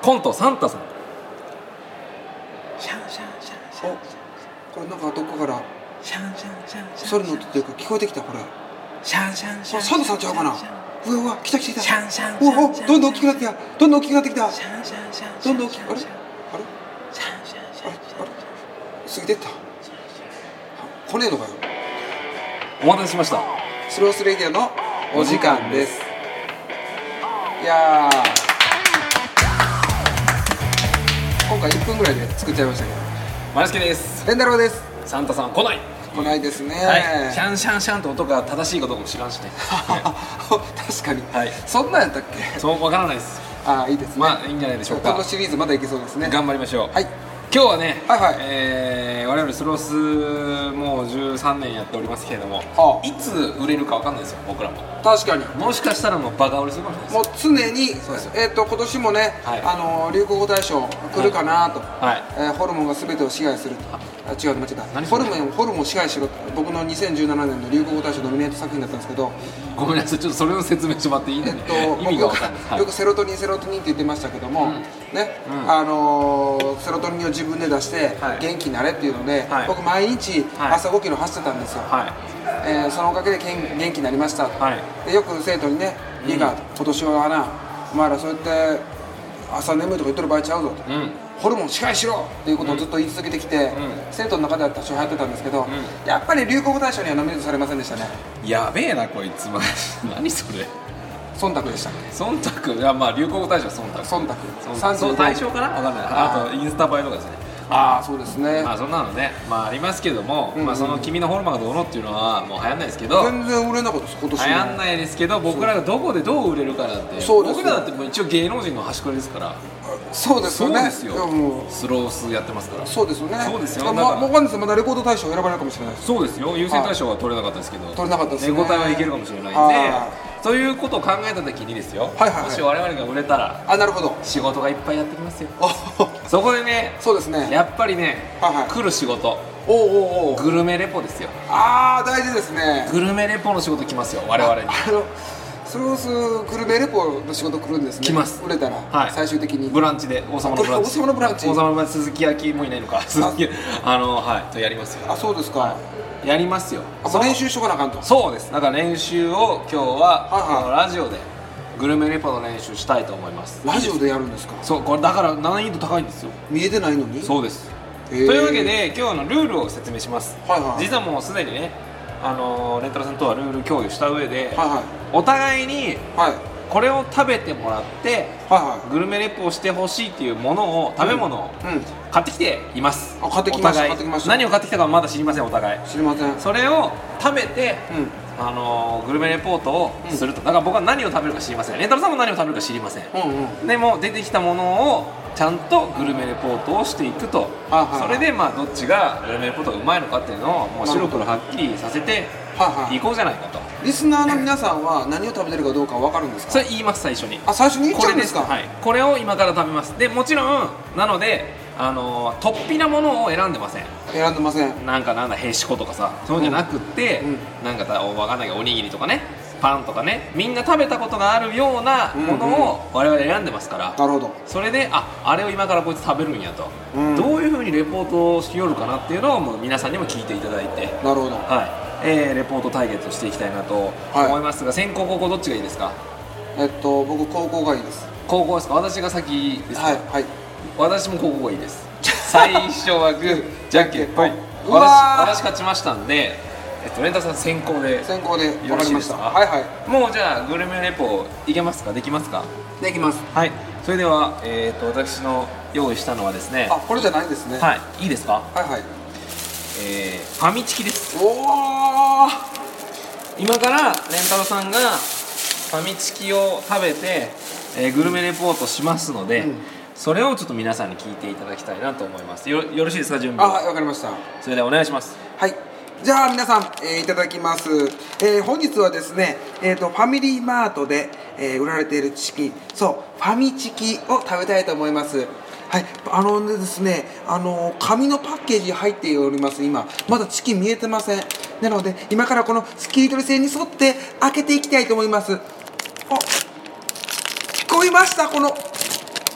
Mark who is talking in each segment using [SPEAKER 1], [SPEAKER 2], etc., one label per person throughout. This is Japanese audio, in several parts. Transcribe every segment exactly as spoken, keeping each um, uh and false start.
[SPEAKER 1] コントサンタさん。
[SPEAKER 2] シャンシャンシャンシャンシャン。
[SPEAKER 3] これなんかどこから
[SPEAKER 2] シャンシャンシャンシャン。
[SPEAKER 3] それの音っていうか聞こえてきた。これ
[SPEAKER 2] シャンシャンシャン。
[SPEAKER 3] サンタさんちゃうかな。うわうわ来た来た来た。
[SPEAKER 2] シャンシャン
[SPEAKER 3] おおどんどん大きくなってきた。どんどん大きくなってきた。
[SPEAKER 2] シャンシャンシャン。
[SPEAKER 3] どんどん大きくあれあれ
[SPEAKER 2] シャンシャンシャン。
[SPEAKER 3] あれあれ過ぎてった来ねえのかよ。
[SPEAKER 1] お待たせしました。
[SPEAKER 3] スロースレディオのお時間です。いやー今回いっぷんぐらいで作っちゃいましたけど。
[SPEAKER 1] マネスケです。
[SPEAKER 3] レンダロウです。
[SPEAKER 1] サンタさん来ない。
[SPEAKER 3] 来ないですね。
[SPEAKER 1] はい。シャンシャンシャンと音が正しいことも知らんしね。
[SPEAKER 3] 確かに、
[SPEAKER 1] はい、そ
[SPEAKER 3] んなんやったっけ。
[SPEAKER 1] そうわからないです。
[SPEAKER 3] ああいいですね。
[SPEAKER 1] まあいいんじゃないでしょうか。
[SPEAKER 3] このシリーズまだいけそうですね。
[SPEAKER 1] 頑張りましょう。
[SPEAKER 3] はい。
[SPEAKER 1] 今日はね、
[SPEAKER 3] はいはい、
[SPEAKER 1] えー、我々スロースもうじゅうさんねんやっておりますけれども、
[SPEAKER 3] はあ、
[SPEAKER 1] いつ売れるかわかんないですよ、僕らも。
[SPEAKER 3] 確かに。
[SPEAKER 1] もしかしたらもうバカ売れするかもしれないです。
[SPEAKER 3] もう常に、えー、と今年もね、はい、あの流行語大賞来るかなと、はい、えー、ホルモンが全てを支配すると、あ違う間違えた、ホルモンホルモンを支配しろと、僕のにせんじゅうななねんの流行語大賞ノミネート作品だったんですけど。
[SPEAKER 1] ごめんなさい、ちょっとそれの説明してもらっていいですか。えっと、意味が分かんない、はい、
[SPEAKER 3] よくセロトニンセロトニンって言ってましたけども、うん、ね、うん、あのー、セロトニンを自分で出して元気になれっていうので、はい、僕毎日朝ごキロ走ってたんですよ、はい、えー、そのおかげで元気になりました、はい、でよく生徒にね、いいか、うん、今年はなお前らそうやって朝眠いとか言ってる場合ちゃうぞと、うん、ホルモン支配しろっていうことをずっと言い続けてきて、うん、生徒の中では多少流行ってたんですけど、うん、やっぱり流行語大賞にはノミネートされませんでしたね。
[SPEAKER 1] やべえなこいつ何それ。
[SPEAKER 3] 忖度でしたっけ。
[SPEAKER 1] 忖度。いやまあ流行語大賞は忖度。
[SPEAKER 3] 忖度。
[SPEAKER 1] その対象かな分かんない。あとインスタ映えとかですね。
[SPEAKER 3] ああそうですね。
[SPEAKER 1] まあそんなのね、まあありますけども、うんうん、まあその君のホルモンがどうのっていうのはもう流行んないですけど、
[SPEAKER 3] 全然売れなかったです今年。
[SPEAKER 1] 流行んないですけど、僕らがどこでどう売れるかなんて、僕らだってもう一応芸能人の端くれですから。
[SPEAKER 3] そうですよね。
[SPEAKER 1] そうですよ。スロースやってますから。
[SPEAKER 3] そうですよね。
[SPEAKER 1] そうですよ。
[SPEAKER 3] まあ、もうまだまだレコード大賞選ばれるかもしれないです。
[SPEAKER 1] そうですよ。優先大賞は取れなかったですけど。
[SPEAKER 3] 取れなかったですね。
[SPEAKER 1] 手応えはいけるかもしれないんで。ということを考えたときにですよ、はいはいはい、もし我々が売れたら、
[SPEAKER 3] あ、なるほど、
[SPEAKER 1] 仕事がいっぱいやってきますよ。そこでね、
[SPEAKER 3] そうですね、
[SPEAKER 1] やっぱりね、はいはい、来る仕事、
[SPEAKER 3] おうおうおう、
[SPEAKER 1] グルメレポですよ。
[SPEAKER 3] ああ大事ですね。
[SPEAKER 1] グルメレポの仕事来ますよ我々に。
[SPEAKER 3] あのスロースグルメレポの仕事来るんですね。
[SPEAKER 1] 来ます。
[SPEAKER 3] 売れたら、はい、最終的に
[SPEAKER 1] ブランチで王様のブランチ。
[SPEAKER 3] 王様のブランチ。
[SPEAKER 1] 王様のブランチ鈴木焼きもいないのか。鈴木あのはいとやりますよ。
[SPEAKER 3] あそうですか。はい、
[SPEAKER 1] やりますよ。
[SPEAKER 3] あ練習しとかなあかんと。
[SPEAKER 1] そうです。だから練習を今日は、はいはい、ラジオでグルメレポの練習したいと思います。
[SPEAKER 3] ラジオでやるんですか。
[SPEAKER 1] そうこれだから難易度高いんですよ。
[SPEAKER 3] 見えてないのに。
[SPEAKER 1] そうです。というわけで今日のルールを説明します。はいはい、実はもうすでにね、あのレンタルさんとはルール共有した上で、はいはい、お互いにこれを食べてもらって、はいはい、グルメレポをしてほしいっていうものを、食べ物を買ってきています。
[SPEAKER 3] あ買ってきました。買ってきました。
[SPEAKER 1] 何を買ってきたかはまだ知りません。お互い
[SPEAKER 3] 知りません。そ
[SPEAKER 1] れを食べて、うん、あのー、グルメレポートをすると、うん、だから僕は何を食べるか知りません。レンタルさんも何を食べるか知りません、うんうん、でも出てきたものをちゃんとグルメレポートをしていくと、それでまあどっちがグルメレポートがうまいのかっていうのをもう白黒はっきりさせていこうじゃないかと。
[SPEAKER 3] リスナーの皆さんは何を食べてるかどうか分かるんですか。
[SPEAKER 1] それ言います。最初に。
[SPEAKER 3] あ最初に言っちゃうんですか。
[SPEAKER 1] これです、はい、これを今から食べます。でもちろんなのであのー、突飛なものを選んでません。
[SPEAKER 3] 選んでません。
[SPEAKER 1] なんかなんだへしことかさ、そういうんじゃなくって、うん、なんか分かんないけどおにぎりとかね、パンとかね、みんな食べたことがあるようなものを我々選んでますから、
[SPEAKER 3] なるほど。
[SPEAKER 1] それでああれを今からこいつ食べるんやと、うん、どういうふうにレポートをしよるかなっていうのをもう皆さんにも聞いていただいて、
[SPEAKER 3] なるほど、
[SPEAKER 1] はい、えー、レポート対決をしていきたいなと思いますが、はい、先攻後攻どっちがいいですか。
[SPEAKER 3] えっと僕高校がいいです。
[SPEAKER 1] 高校ですか。私が先ですか。はい、はい、私も高校がいいです。最初はグーじゃんけんぽい。私, 私勝ちましたんで、えっと、レンタさん先行で
[SPEAKER 3] 先行で
[SPEAKER 1] よろしいですか。
[SPEAKER 3] はいはい。
[SPEAKER 1] もうじゃあグルメレポいけますか。できますか。
[SPEAKER 3] できます。
[SPEAKER 1] はい。それでは、えー、と私の用意したのはですね、
[SPEAKER 3] あこれじゃないですね。
[SPEAKER 1] はい。いいですか。
[SPEAKER 3] はいはい。
[SPEAKER 1] えー、ファミチキです。
[SPEAKER 3] おお。
[SPEAKER 1] 今からレンタロさんがファミチキを食べて、えー、グルメレポートしますので、うん、それをちょっと皆さんに聞いていただきたいなと思います。 よ, よろしいですか。準備。
[SPEAKER 3] あはいわかりました。
[SPEAKER 1] それではお願いします。
[SPEAKER 3] はい。じゃあ皆さん、えー、いただきます、えー、本日はですね、えー、とファミリーマートで、えー、売られているチキン、そうファミチキを食べたいと思います。はい、あのですね、あの紙のパッケージ入っております。今まだチキン見えてません。なので今からこの切り取り線に沿って開けていきたいと思います。お聞こえました。この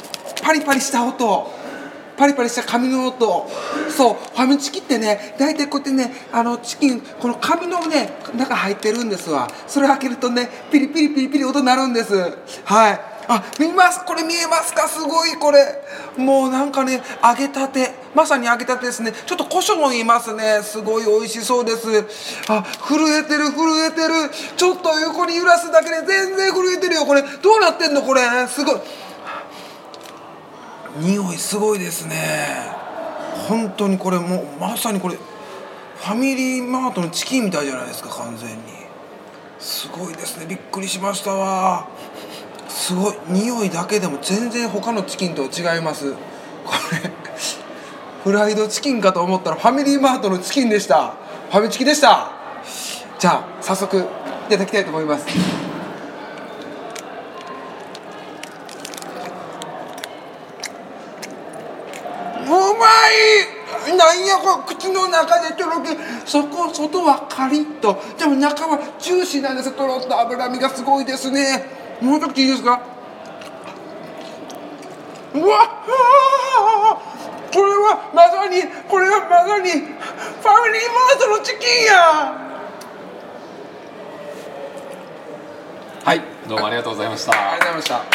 [SPEAKER 3] パリパリした音、パリパリした紙の音。そう、ファミチキってね、大体こうやってね、あのチキン、この紙のね中入ってるんですわ。それ開けるとね、ピリピリピリピリ音鳴るんです。はい。あ、見ます、これ見えますか？すごい、これもうなんかね、揚げたて、まさに揚げたてですね。ちょっと胡椒もいますね。すごい美味しそうです。あ、震えてる震えてる。ちょっと横に揺らすだけで全然震えてるよ。これどうなってんのこれ、すごい匂いすごいですね。本当にこれもうまさにこれファミリーマートのチキンみたいじゃないですか。完全にすごいですね。びっくりしましたわ。すごい、匂いだけでも全然他のチキンと違います。これフライドチキンかと思ったらファミリーマートのチキンでした。ファミチキでした。じゃあ早速いただきたいと思います。うまい。なんやこれ、口の中でとろけ、そこ外はカリッと、でも中はジューシーなんです。とろっと脂身がすごいですね。もう一口いいですか？うわっ、これはまさに、これはまさにファミリーマートのチキンや。
[SPEAKER 1] はい、どうもありがとうございました。
[SPEAKER 3] ありがとうございました。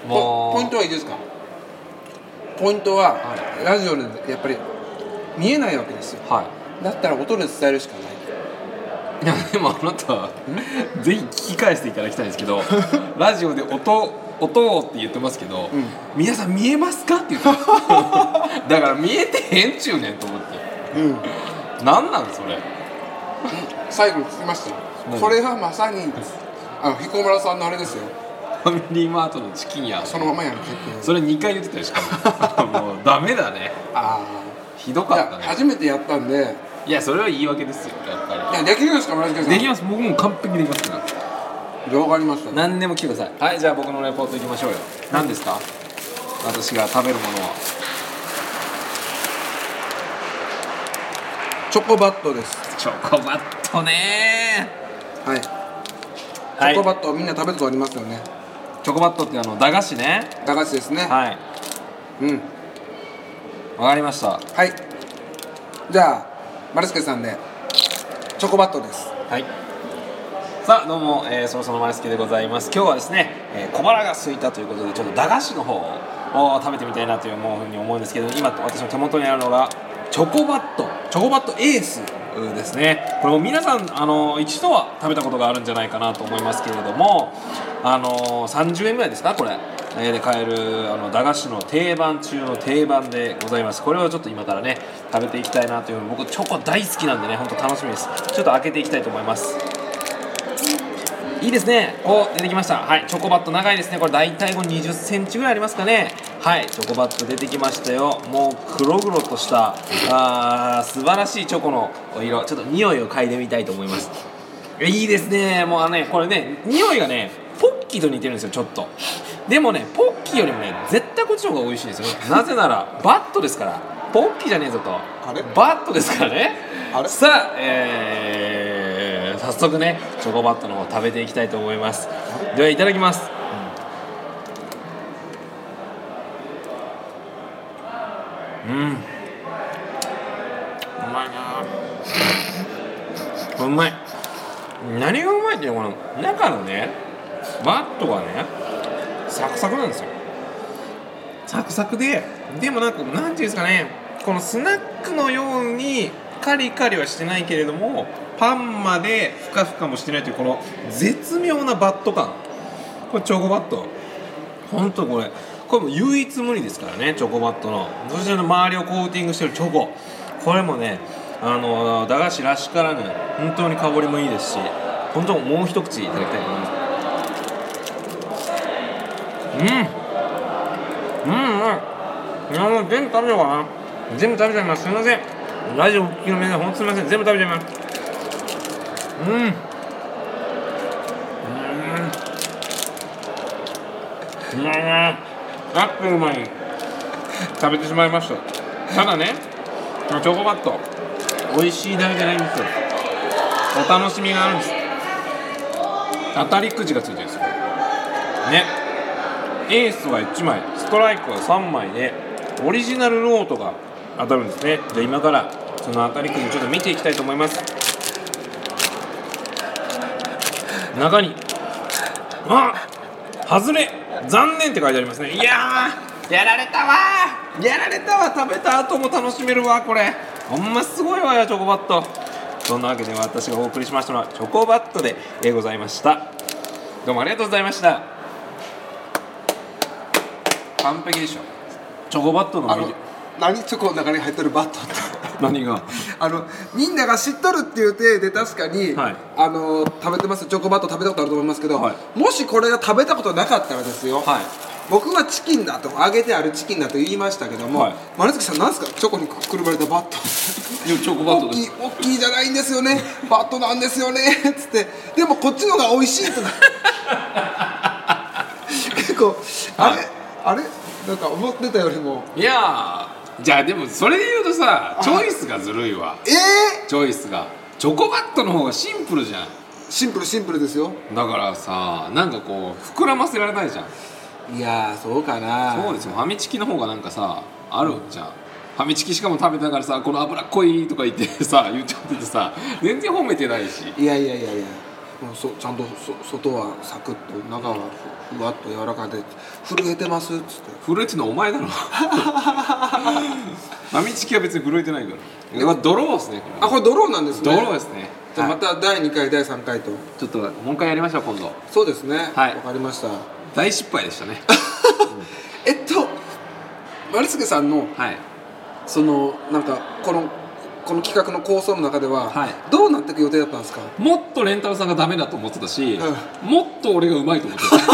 [SPEAKER 3] もうポイントはいいですか？ポイントは、はい、ラジオでやっぱり見えないわけですよ。はい、だったら音で伝えるしかない。
[SPEAKER 1] いやでもあなたぜひ聞き返していただきたいんですけどラジオで音音って言ってますけど、うん、皆さん見えますかって言ってますだから見えてへんちゅうねんと思って、うん、なんなんそれ
[SPEAKER 3] 最後に聞きましたよ。これはまさにあの彦村さんのあれですよ。
[SPEAKER 1] ファミリーマートのチキンや
[SPEAKER 3] そのままやん。
[SPEAKER 1] それにかい言ってたよ。しかももうダメだね。ああひどかったね。
[SPEAKER 3] 初めてやったんで。
[SPEAKER 1] いやそれは言い訳ですよやっぱり。
[SPEAKER 3] いやできるんですか村重さん？
[SPEAKER 1] できます。僕も完璧にできますから。
[SPEAKER 3] わかりました。
[SPEAKER 1] 何でも来てください。はい、じゃあ僕のレポートいきましょうよ。何ですか？私が食べるものは
[SPEAKER 3] チョコバットです。
[SPEAKER 1] チョコバットねー。はい、
[SPEAKER 3] チョコバットみんな食べたことありますよね。
[SPEAKER 1] チョコバットってあの駄菓子ね。
[SPEAKER 3] 駄菓子ですね。
[SPEAKER 1] はい。うん。わかりました。
[SPEAKER 3] はい。じゃあ丸助さんでチョコバットです。
[SPEAKER 1] はい。さあどうも、えー、そろそろ丸助でございます。今日はですね、えー、小腹が空いたということでちょっと駄菓子の方を食べてみたいなというふうに思うんですけど、今私の手元にあるのがチョコバットチョコバットエースですね。これも皆さんあの一度は食べたことがあるんじゃないかなと思いますけれども、あのさんじゅうえんぐらいですかこれで買えるあの駄菓子の定番中の定番でございます。これをちょっと今からね食べていきたいなというふうに、僕チョコ大好きなんでね本当楽しみです。ちょっと開けていきたいと思います。いいですね。お、出てきました。はい、チョコバット長いですね。これ大体にじゅっセンチぐらいありますかね。はい、チョコバット出てきましたよ。もう黒々としたあー素晴らしいチョコの色。ちょっと匂いを嗅いでみたいと思います。いいですね。もうあのねこれね匂いがねポッキーと似てるんですよちょっと。でもねポッキーよりもね絶対こっちの方が美味しいですよ。なぜならバットですから。ポッキーじゃねえぞと。
[SPEAKER 3] あれ
[SPEAKER 1] バットですからね。
[SPEAKER 3] あれ
[SPEAKER 1] さあ、えー、早速ねチョコバットの方食べていきたいと思います。ではいただきます。うん、うまいな。うまい。何がうまいってこの中のねバットがねサクサクなんですよ。サクサクで、でもなんかなんていうんですかね、このスナックのようにカリカリはしてないけれどもパンまでふかふかもしてないというこの絶妙なバット感。これチョコバット本当これこれも唯一無二ですからね。チョコバットのそしての周りをコーティングしてるチョコ、これもねあの駄菓子らしからぬ本当に香りもいいですし、本当もう一口いただきたいと思います。うんうんうん、いやもう全部食べようかな。全部食べちゃいます。すみません。ラジオお聞きの皆さん、本当すみません。全部食べちゃいます。うん。うん。うまいな。あっという間に食べてしまいました。ただね、チョコバット、美味しいだけじゃないんですよ。お楽しみがあるんです。当たりくじがついてるんですよ。ね。 エースはいちまい、ストライクはさんまいでオリジナルノートが当たるんですね。じゃあ今からその当たりくじちょっと見ていきたいと思います。中にあ外れ残念って書いてありますね。いやーやられたわーやられたわ。食べた後も楽しめるわこれ。ほんますごいわよチョコバット。そんなわけで私がお送りしましたのはチョコバットでございました。どうもありがとうございました。完璧でしょチョコバットの
[SPEAKER 3] あの何チョコの中に入ってるバットって
[SPEAKER 1] 何が
[SPEAKER 3] あのみんなが知っとるっていう体で確かに、
[SPEAKER 1] はい、
[SPEAKER 3] あの食べてます。チョコバット食べたことあると思いますけど、
[SPEAKER 1] はい、も
[SPEAKER 3] しこれが食べたことなかったらですよ、はい、僕はチキンだと揚げてあるチキンだと言いましたけども、はい、丸月さん何ですかチョコにくるまれたバット
[SPEAKER 1] いやチョコバット
[SPEAKER 3] 大きい大きいじゃないんですよねバットなんですよねっつってでもこっちのが美味しいとか結構あれ、はい、あれなんか思ってたよりも
[SPEAKER 1] いやーじゃあでもそれで言うとさチョイスがずるいわ。
[SPEAKER 3] えー、
[SPEAKER 1] チョイスがチョコバットの方がシンプルじゃん。
[SPEAKER 3] シンプルシンプルですよ。
[SPEAKER 1] だからさなんかこう膨らませられないじゃん。
[SPEAKER 3] いやーそうかな。
[SPEAKER 1] そうですよ。ファミチキの方がなんかさあるじゃん。ファミチキしかも食べながらさこの脂っこいとか言ってさ言っちゃっててさ全然褒めてないし。
[SPEAKER 3] いやいやいやいやもうそちゃんとそ外はサクッと中はふわっと柔らかで震えてますっつって。
[SPEAKER 1] 震えてるのお前だろファミチキは別に震えてないから。これはドローですね。
[SPEAKER 3] あこれドローなんですね。
[SPEAKER 1] ドローですね。
[SPEAKER 3] じゃあまただいにかいだいさんかいと
[SPEAKER 1] ちょっともう一回やりましょう今度。
[SPEAKER 3] そうですね。
[SPEAKER 1] はい
[SPEAKER 3] わかりました。
[SPEAKER 1] 大失敗でしたね
[SPEAKER 3] えっと丸助さんの、はい、そのなんかこのこの企画の構想の中では、はい、どうなっていく予定だったんですか。
[SPEAKER 1] もっとレンタルさんがダメだと思ってたし、うん、もっと俺がうまいと思ってた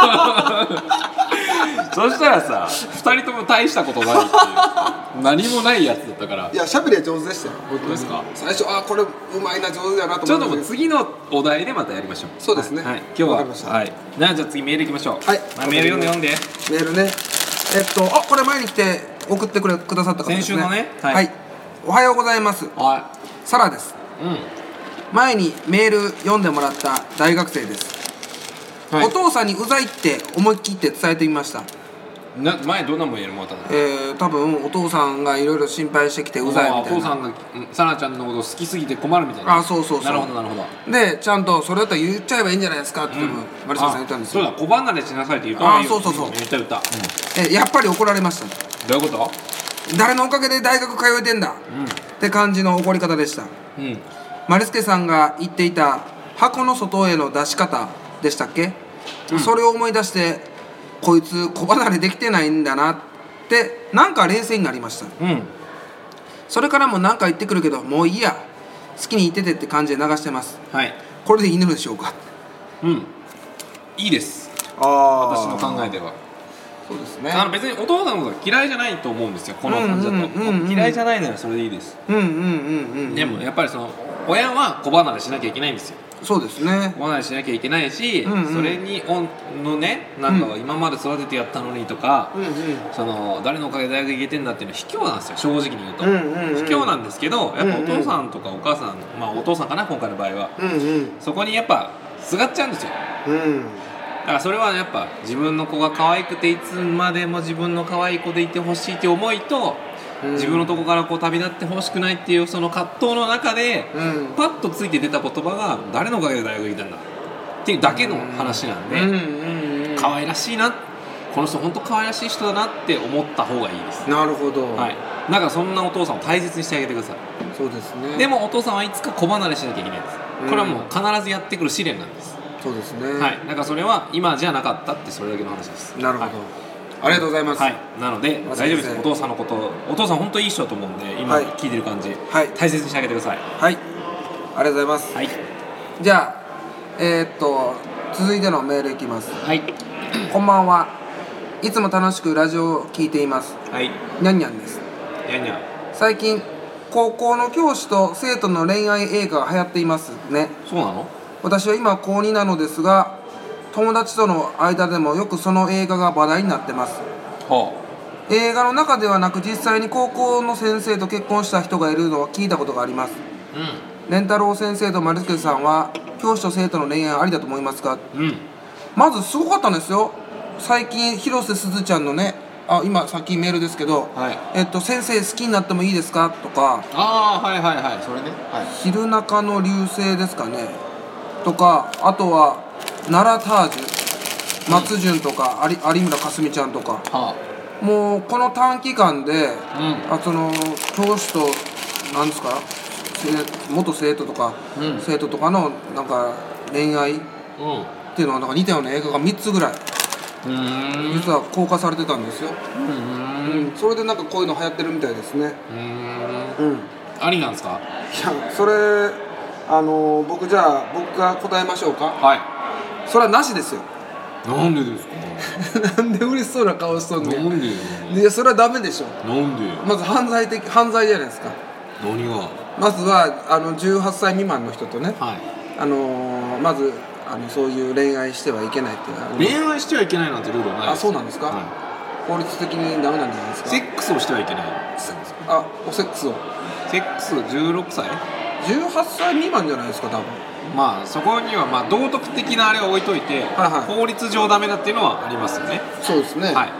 [SPEAKER 1] そしたらさふたりとも大したことないっていう何もないやつだったから。
[SPEAKER 3] いやしゃべりは上手でしたよ。
[SPEAKER 1] 本当ですか。
[SPEAKER 3] 最初あこれうまいな上手だなと思って。
[SPEAKER 1] ちょっともう次のお題でまたやりましょう。
[SPEAKER 3] そうですね、
[SPEAKER 1] はいはい、今日ははいじゃあ次メールいきましょう。
[SPEAKER 3] はい、
[SPEAKER 1] まあ、メール読んで読んで
[SPEAKER 3] メールねえっとあこれ前に来て送ってくれくださった方ですね。
[SPEAKER 1] 先週のね
[SPEAKER 3] はい、はい、おはようございます。
[SPEAKER 1] はい
[SPEAKER 3] サラです、うん、前にメール読んでもらった大学生です、はい、お父さんにうざいって思い切って伝えてみました。
[SPEAKER 1] な前どんなメールもらったの。
[SPEAKER 3] えー、多分お父さんがいろいろ心配してきてうざいみたいな。
[SPEAKER 1] お父さんがサラちゃんのこと好きすぎて困るみたいな。
[SPEAKER 3] あそうそうそう。
[SPEAKER 1] なるほどなるほど。
[SPEAKER 3] でちゃんとそれだったら言っちゃえばいいんじゃないですかって多分マリサさん言ったんですよ。
[SPEAKER 1] そうだ小離れしなさいって言ったの。
[SPEAKER 3] あそうそうそう
[SPEAKER 1] 言った言った、うん、
[SPEAKER 3] えやっぱり怒られました。
[SPEAKER 1] どういうこと。
[SPEAKER 3] 誰のおかげで大学通えてんだ、うん、って感じの怒り方でした。うん、丸助さんが言っていた箱の外への出し方でしたっけ、うん、それを思い出してこいつ小離れできてないんだなってなんか冷静になりました、うん、それからも何か言ってくるけどもういいや好きに言っててって感じで流してます、はい、これでいいのでしょうか。
[SPEAKER 1] うんいいです。あ私の考えでは
[SPEAKER 3] そうですね。
[SPEAKER 1] あの別にお父さんのことが嫌いじゃないと思うんですよこの感じだと、うんうんうんうん、嫌いじゃないならそれでいいです。うんうんうんうん、でもやっぱりその親は子離れしなきゃいけないんですよ。
[SPEAKER 3] そうですね。
[SPEAKER 1] 子離れしなきゃいけないし、うんうん、それにおのねなんか今まで育ててやったのにとか、うんうん、その誰のおかげで大学行けてんだっていうのは卑怯なんですよ正直に言うと、うんうんうん、卑怯なんですけどやっぱお父さんとかお母さん、まあお父さんかな今回の場合は、うんうん、そこにやっぱすがっちゃうんですよ、うんだからそれはやっぱ自分の子が可愛くていつまでも自分の可愛い子でいてほしいっていう思いと、うん、自分のとこからこう旅立ってほしくないっていうその葛藤の中で、うん、パッとついて出た言葉が誰のおかげで大学行ったんだっていうだけの話なんで、うんうんうん、可愛らしいなこの人本当可愛らしい人だなって思った方がいいです。
[SPEAKER 3] なるほど、はい、
[SPEAKER 1] だからそんなお父さんを大切にしてあげてください。
[SPEAKER 3] そうですね。
[SPEAKER 1] でもお父さんはいつか子離れしなきゃいけないです、うん、これはもう必ずやってくる試練なんです。
[SPEAKER 3] そうですね。
[SPEAKER 1] はい。だからそれは今じゃなかったってそれだけの話です。
[SPEAKER 3] なるほど。はい、ありがとうございます。
[SPEAKER 1] はい。なので大丈夫です。お父さんのこと、お父さん本当にいい人だと思うんで今聞いてる感じ、はい、大切にしてあげてください。
[SPEAKER 3] はい。ありがとうございます。はい。じゃあえー、っと続いてのメールいきます。はい。こんばんは。いつも楽しくラジオを聞いています。はい。にゃんにゃんです。
[SPEAKER 1] にゃんにゃん。
[SPEAKER 3] 最近高校の教師と生徒の恋愛映画が流行っていますね。
[SPEAKER 1] そうなの？
[SPEAKER 3] 私は今高になのですが友達との間でもよくその映画が話題になってます、はあ、映画の中ではなく実際に高校の先生と結婚した人がいるのは聞いたことがあります、うん、蓮太郎先生と丸助さんは教師と生徒の恋愛ありだと思いますか、うん、まずすごかったんですよ最近広瀬すずちゃんのね、あ今さっきメールですけど、
[SPEAKER 1] はい、
[SPEAKER 3] えっと先生好きになってもいいですかとか、
[SPEAKER 1] ああはいはいはい、それね、はい、
[SPEAKER 3] 昼中の流星ですかねとか、あとは奈良タージュ、松潤とか有有村架純ちゃんとか、はあ、もうこの短期間で、うん、あその教師となんですか元生徒とか、うん、生徒とかのなんか恋愛っていうのはなんか似たような映画がみっつぐらい実は公開されてたんですよ。うん、うん、それでなんかこういうの流行ってるみたいですね。
[SPEAKER 1] うん、うん、ありなんですか？
[SPEAKER 3] いや、それあの僕じゃあ僕が答えましょうか。
[SPEAKER 1] はい。
[SPEAKER 3] それはなしですよ。
[SPEAKER 1] なんでです
[SPEAKER 3] か？なんで嬉しそうな顔しとんねん。
[SPEAKER 1] なんでよ。
[SPEAKER 3] いやそれはダメでしょ。
[SPEAKER 1] なんでよ。
[SPEAKER 3] まず犯罪的犯罪じゃないですか。
[SPEAKER 1] 何が？
[SPEAKER 3] まずはあのじゅうはっさい未満の人とね、
[SPEAKER 1] はい、
[SPEAKER 3] あのー、まずあのそういう恋愛してはいけないっていう
[SPEAKER 1] 恋愛してはいけないなんてルールはないです。
[SPEAKER 3] あ、そうなんですか、はい、法律的にダメなんじゃないですか。
[SPEAKER 1] セックスをしてはいけない。
[SPEAKER 3] あ、おセックスを
[SPEAKER 1] セックスじゅうろくさい
[SPEAKER 3] じゅうはっさい未満じゃないですか多分。
[SPEAKER 1] まあそこにはまあ道徳的なあれは置いといて、はいはい、法律上ダメだっていうのはありますよね。
[SPEAKER 3] そうですね、はい、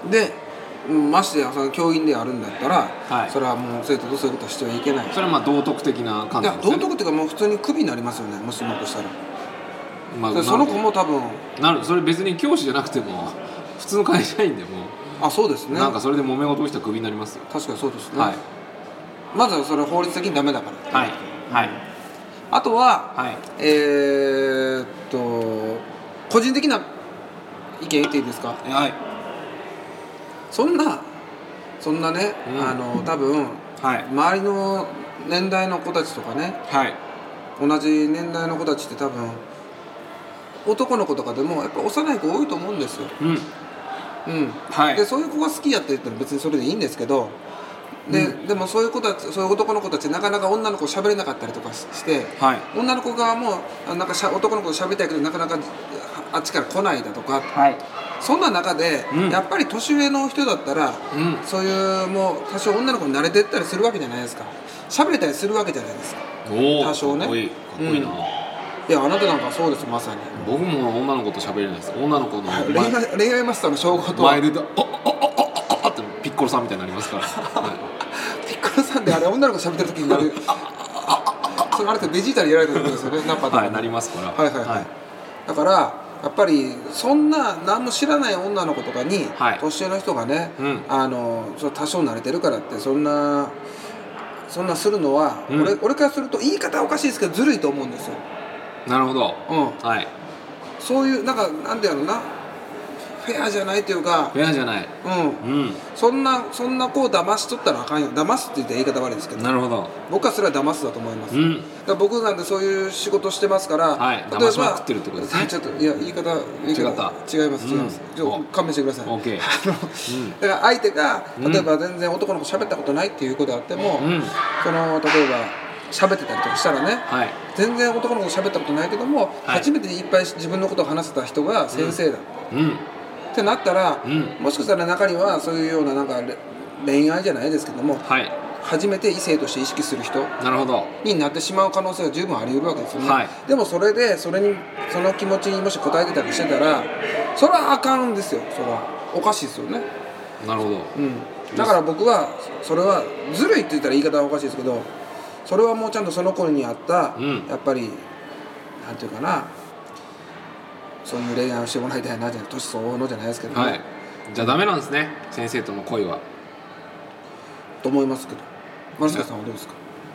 [SPEAKER 3] でましてやその教員であるんだったら、はい、それはもう生徒とそういうことはしてはいけない。そ
[SPEAKER 1] れはまあ道徳的な観点ですよね。
[SPEAKER 3] いや道徳っていうかもう普通にクビになりますよね、もしもとしたら。まあ、その子も多分
[SPEAKER 1] なる、それ別に教師じゃなくても普通の会社員でも、
[SPEAKER 3] あ、そうですね、
[SPEAKER 1] なんかそれで揉め事をしたらクビになりますよ。
[SPEAKER 3] 確かにそうですね、
[SPEAKER 1] はい、
[SPEAKER 3] まずはそれは法律的にダメだから。
[SPEAKER 1] はい、はい、
[SPEAKER 3] あとは、
[SPEAKER 1] はい、
[SPEAKER 3] えーっと個人的な意見言っていいですか。
[SPEAKER 1] はい。
[SPEAKER 3] そんなそんなね、うん、あの多分、はい、周りの年代の子たちとかね、はい、同じ年代の子たちって多分男の子とかでもやっぱ幼い子多いと思うんですよ。うん、うん、はい、でそういう子が好きやって言ったら別にそれでいいんですけど、で、うん、でもそういう子たち、そういう男の子たちなかなか女の子喋れなかったりとかして、はい、女の子側もなんかしゃ男の子と喋りたいけどなかなかあっちから来ないだとか、はい、そんな中で、うん、やっぱり年上の人だったら、うん、そういうもう多少女の子に慣れてったりするわけじゃないですか。喋れたりするわけじゃないですか。多少ね。かっこいい、かっこいいな。うん、いや、あなたなんかそうです、まさに。
[SPEAKER 1] 僕も女の子と喋れないです。女の子の
[SPEAKER 3] 恋愛、恋愛マスターの称号と
[SPEAKER 1] はマイルド、おおおおおってピッコロさんみたいになりますから。はい、
[SPEAKER 3] ピッコロさんであれ女の子喋ってる時になる。それあれってベジータにやられたことですよね。ナパとか。
[SPEAKER 1] はい、なりますから。
[SPEAKER 3] はいはいはい。はい、だからやっぱりそんな何も知らない女の子とかに、はい、年上の人がね、うん、あのそ多少慣れてるからってそんなそんなするのは、うん、俺, 俺からすると言い方はおかしいですけどずるいと思うんですよ。
[SPEAKER 1] なるほど、
[SPEAKER 3] うん、
[SPEAKER 1] はい、
[SPEAKER 3] そういうなんかなんていうのな、フェアじゃないというか、
[SPEAKER 1] フェアじゃない、
[SPEAKER 3] うん、うん、そんなそんな子を騙しとったらあかんよ。騙すって言って言い方悪いですけど、
[SPEAKER 1] なるほど、
[SPEAKER 3] 僕はそれは騙すだと思います、うん、だから僕なんでそういう仕事してますから、
[SPEAKER 1] はい、例えば騙しまくってるってことですね。
[SPEAKER 3] ちょっといや言い方言い方違った違います違います、うん、ちょっと勘弁してください。
[SPEAKER 1] OK
[SPEAKER 3] だから相手が例えば全然男の子喋ったことないっていうことがあっても、うん、その例えば喋ってたりとかしたらね、はい、全然男の子と喋ったことないけども、はい、初めていっぱい自分のことを話せた人が先生だ、うんうん、ってなったら、うん、もしかしたら中にはそういうようななんか恋愛じゃないですけども、はい、初めて異性として意識する人になってしまう可能性が十分あり得るわけですよね、はい、でもそれでそれにその気持ちにもし応えてたりしてたらそれはあかんですよ。それはおかしいですよね。
[SPEAKER 1] なるほど、
[SPEAKER 3] うん、だから僕はそれはずるいって言ったら言い方はおかしいですけど、それはもうちゃんとその子に合った、うん、やっぱりなんていうかな、そういう恋愛をしてもらいたいなじゃない、年相応のじゃないですけど、ね、
[SPEAKER 1] はい、じゃあダメなんですね、先生との恋は。
[SPEAKER 3] と思いますけど、丸塚さんはどうですか。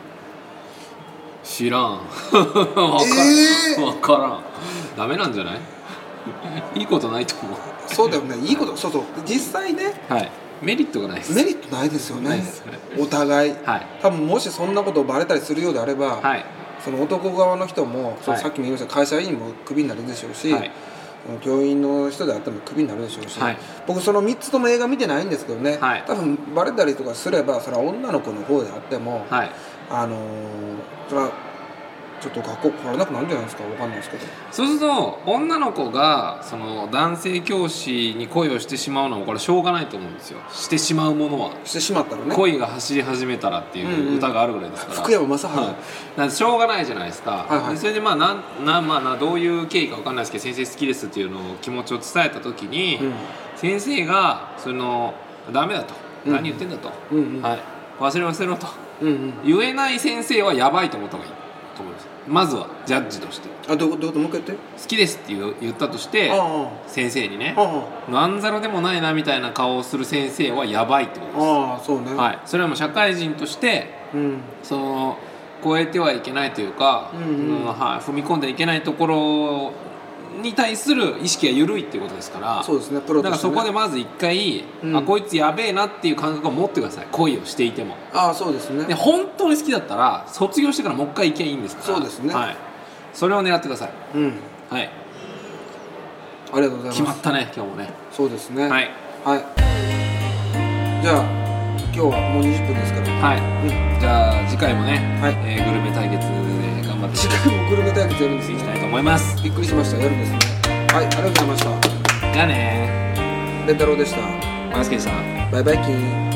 [SPEAKER 1] 知らん。分からん、えー、分からん。ダメなんじゃないいいことないと思う。
[SPEAKER 3] そうだよね、いいこと、そうそう、実際ね、
[SPEAKER 1] はい、メリットがないです。
[SPEAKER 3] メリットないですよね、お互い、はい、多分もしそんなことをバレたりするようであれば、はい、その男側の人も、はい、さっきも言いました会社員もクビになるでしょうし、はい、教員の人であってもクビになるでしょうし、はい、僕そのみっつとも映画見てないんですけどね、はい、多分バレたりとかすればそれは女の子の方であっても、はい、あのー、それはちょっと学校来られなくなるんじゃないですか。わかんないですけど。
[SPEAKER 1] そうすると女の子がその男性教師に恋をしてしまうのもこれしょうがないと思うんですよ。してしまうものは
[SPEAKER 3] してしまったらね、
[SPEAKER 1] 恋が走り始めたらっていう歌があるぐらいですから、
[SPEAKER 3] 福山雅治、
[SPEAKER 1] はい、なんでしょうがないじゃないですか、
[SPEAKER 3] はいはい、
[SPEAKER 1] でそれでまあなんな、まあ、などういう経緯かわかんないですけど、先生好きですっていうのを気持ちを伝えた時に、うん、先生がそのダメだと、うん、何言ってんだと、うんうん、はい、忘れ忘れろと、うんうん、言えない先生はやばいと思った方がいいと思います。まずはジャッジとして。
[SPEAKER 3] あ、どういうこと？もう一回言って。
[SPEAKER 1] 好きですって言ったとして
[SPEAKER 3] ああ
[SPEAKER 1] 先生にね、
[SPEAKER 3] ああ
[SPEAKER 1] なんざらでもないなみたいな顔をする先生はやばいってことです。
[SPEAKER 3] ああ、そうね、
[SPEAKER 1] はい、それはもう社会人として、うん、その超えてはいけないというか、うんうんうん、はい、踏み込んではいけないところに対する意識が緩いっていうことですから、
[SPEAKER 3] そうですね、プロとしてね、
[SPEAKER 1] だからそこでまず一回、うん、あ、こいつやべえなっていう感覚を持ってください。恋をしていても。
[SPEAKER 3] ああ、そうですね。
[SPEAKER 1] で本当に好きだったら卒業してからもう一回行けばいいんですから。
[SPEAKER 3] そうですね、
[SPEAKER 1] はい、それを狙ってください。うん、はい、
[SPEAKER 3] ありがとうございます。
[SPEAKER 1] 決まったね、今日もね。
[SPEAKER 3] そうですね、
[SPEAKER 1] はい、
[SPEAKER 3] はい、じゃあ今日はもうにじゅっぷんですから、
[SPEAKER 1] はい、うん、じゃあ次回もね、はい、えー、グルメ対決で頑張って
[SPEAKER 3] 次回もグルメ対決やるんですね。
[SPEAKER 1] いきたいと思います。
[SPEAKER 3] びっくりしました。やるんですね。はい、ありがとうございました。
[SPEAKER 1] じゃあね。
[SPEAKER 3] レンタロウでした。
[SPEAKER 1] マナスケでした。
[SPEAKER 3] バイバイキーン。